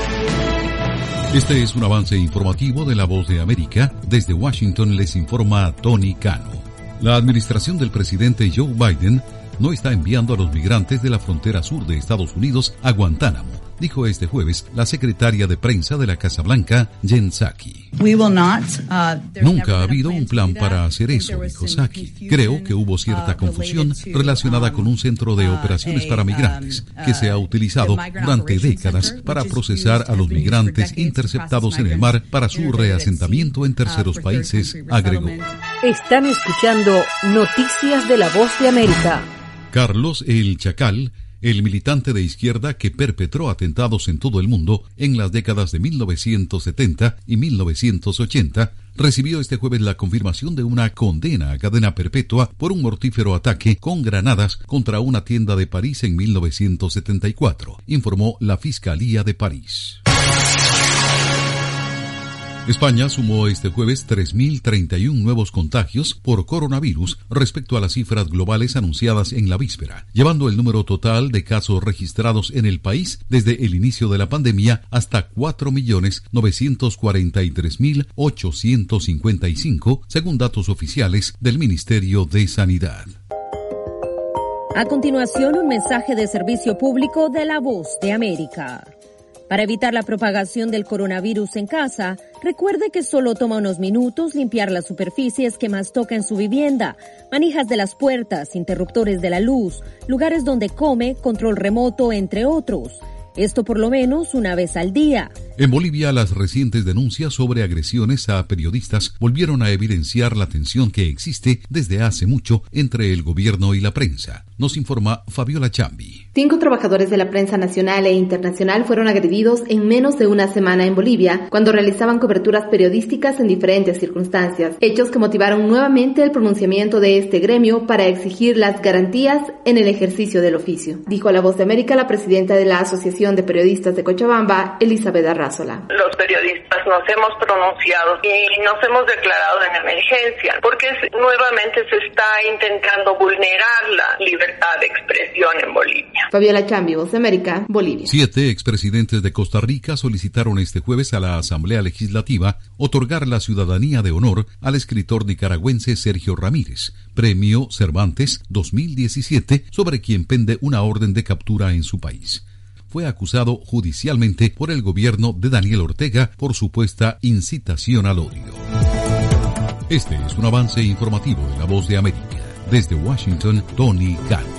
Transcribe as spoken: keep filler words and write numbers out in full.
Este es un avance informativo de La Voz de América. Desde Washington les informa Tony Cano. La administración del presidente Joe Biden no está enviando a los migrantes de la frontera sur de Estados Unidos a Guantánamo, dijo este jueves la secretaria de prensa de la Casa Blanca, Jen Psaki. Nunca ha habido un plan para hacer eso, dijo Psaki. Creo que hubo cierta confusión relacionada con un centro de operaciones para migrantes que se ha utilizado durante décadas para procesar a los migrantes interceptados en el mar para su reasentamiento en terceros países, agregó. Están escuchando Noticias de La Voz de América. Carlos El Chacal, el militante de izquierda que perpetró atentados en todo el mundo en las décadas de mil novecientos setenta y mil novecientos ochenta, recibió este jueves la confirmación de una condena a cadena perpetua por un mortífero ataque con granadas contra una tienda de París en mil novecientos setenta y cuatro, informó la Fiscalía de París. España sumó este jueves tres mil treinta y uno nuevos contagios por coronavirus respecto a las cifras globales anunciadas en la víspera, llevando el número total de casos registrados en el país desde el inicio de la pandemia hasta cuatro millones novecientos cuarenta y tres mil ochocientos cincuenta y cinco, según datos oficiales del Ministerio de Sanidad. A continuación, un mensaje de servicio público de La Voz de América. Para evitar la propagación del coronavirus en casa, recuerde que solo toma unos minutos limpiar las superficies que más toca en su vivienda, manijas de las puertas, interruptores de la luz, lugares donde come, control remoto, entre otros. Esto por lo menos una vez al día. En Bolivia, las recientes denuncias sobre agresiones a periodistas volvieron a evidenciar la tensión que existe desde hace mucho entre el gobierno y la prensa. Nos informa Fabiola Chambi. Cinco trabajadores de la prensa nacional e internacional fueron agredidos en menos de una semana en Bolivia, cuando realizaban coberturas periodísticas en diferentes circunstancias, hechos que motivaron nuevamente el pronunciamiento de este gremio para exigir las garantías en el ejercicio del oficio, dijo a La Voz de América la presidenta de la Asociación de Periodistas de Cochabamba, Elizabeth Arrázola. Los periodistas nos hemos pronunciado y nos hemos declarado en emergencia, porque nuevamente se está intentando vulnerar la libertad de expresión en Bolivia. Fabiola Chambi, Voz de América, Bolivia. Siete expresidentes de Costa Rica solicitaron este jueves a la Asamblea Legislativa otorgar la ciudadanía de honor al escritor nicaragüense Sergio Ramírez, Premio Cervantes dos mil diecisiete, sobre quien pende una orden de captura en su país. Fue acusado judicialmente por el gobierno de Daniel Ortega por supuesta incitación al odio. Este es un avance informativo de La Voz de América. Desde Washington, Tony Cano.